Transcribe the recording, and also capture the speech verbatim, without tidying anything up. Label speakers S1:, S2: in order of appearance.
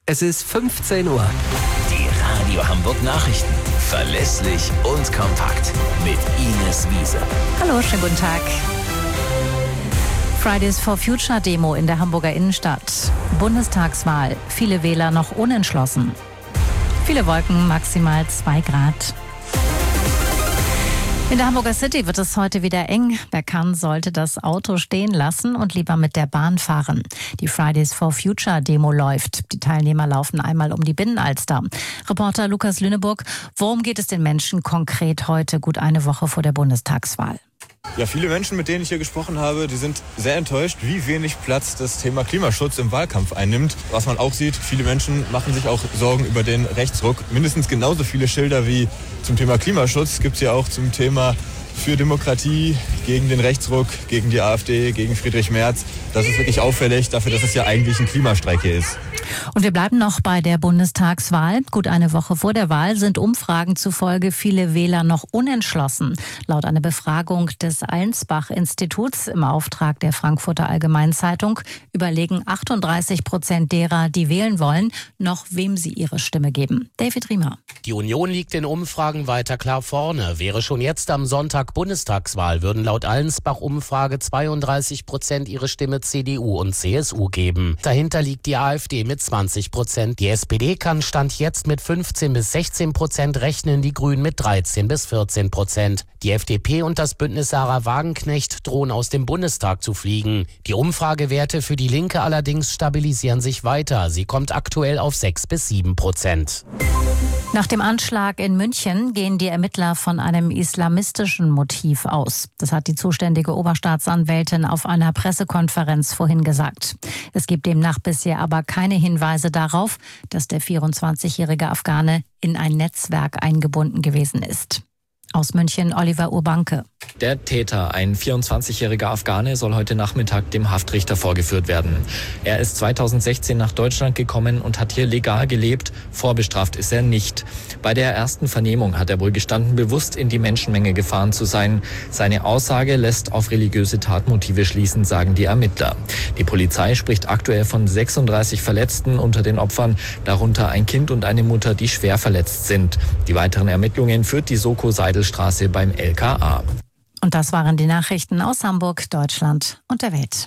S1: Es ist fünfzehn Uhr.
S2: Die Radio Hamburg Nachrichten. Verlässlich und kompakt. Mit Ines Wiese.
S3: Hallo, schönen guten Tag. Fridays for Future Demo in der Hamburger Innenstadt. Bundestagswahl. Viele Wähler noch unentschlossen. Viele Wolken, maximal zwei Grad. In der Hamburger City wird es heute wieder eng. Wer kann, sollte das Auto stehen lassen und lieber mit der Bahn fahren. Die Fridays for Future Demo läuft. Die Teilnehmer laufen einmal um die Binnenalster. Reporter Lukas Lüneburg, worum geht es den Menschen konkret heute, gut eine Woche vor der Bundestagswahl?
S4: Ja, viele Menschen, mit denen ich hier gesprochen habe, die sind sehr enttäuscht, wie wenig Platz das Thema Klimaschutz im Wahlkampf einnimmt. Was man auch sieht, viele Menschen machen sich auch Sorgen über den Rechtsruck. Mindestens genauso viele Schilder wie zum Thema Klimaschutz gibt es ja auch zum Thema für Demokratie, gegen den Rechtsruck, gegen die AfD, gegen Friedrich Merz. Das ist wirklich auffällig dafür, dass es ja eigentlich ein Klimastreik hier ist.
S3: Und wir bleiben noch bei der Bundestagswahl. Gut eine Woche vor der Wahl sind Umfragen zufolge viele Wähler noch unentschlossen. Laut einer Befragung des Allensbach-Instituts im Auftrag der Frankfurter Allgemeinen Zeitung überlegen achtunddreißig Prozent derer, die wählen wollen, noch wem sie ihre Stimme geben. David Riemer.
S5: Die Union liegt in Umfragen weiter klar vorne. Wäre schon jetzt am Sonntag Bundestagswahl, würden laut Allensbach-Umfrage zweiunddreißig Prozent ihre Stimme C D U und C S U geben. Dahinter liegt die AfD mit zwanzig Prozent. Die S P D kann Stand jetzt mit fünfzehn bis sechzehn Prozent rechnen, die Grünen mit dreizehn bis vierzehn Prozent. Die F D P und das Bündnis Sarah Wagenknecht drohen aus dem Bundestag zu fliegen. Die Umfragewerte für die Linke allerdings stabilisieren sich weiter. Sie kommt aktuell auf sechs bis sieben Prozent.
S3: Nach dem Anschlag in München gehen die Ermittler von einem islamistischen Motiv aus. Das hat die zuständige Oberstaatsanwältin auf einer Pressekonferenz vorhin gesagt. Es gibt demnach bisher aber keine Hinweise darauf, dass der vierundzwanzigjährige Afghane in ein Netzwerk eingebunden gewesen ist. Aus München Oliver Urbanke.
S6: Der Täter, ein vierundzwanzigjähriger Afghane, soll heute Nachmittag dem Haftrichter vorgeführt werden. Er ist zweitausendsechzehn nach Deutschland gekommen und hat hier legal gelebt. Vorbestraft ist er nicht. Bei der ersten Vernehmung hat er wohl gestanden, bewusst in die Menschenmenge gefahren zu sein. Seine Aussage lässt auf religiöse Tatmotive schließen, sagen die Ermittler. Die Polizei spricht aktuell von sechsunddreißig Verletzten unter den Opfern, darunter ein Kind und eine Mutter, die schwer verletzt sind. Die weiteren Ermittlungen führt die Soko Seidelstraße beim L K A.
S3: Und das waren die Nachrichten aus Hamburg, Deutschland und der Welt.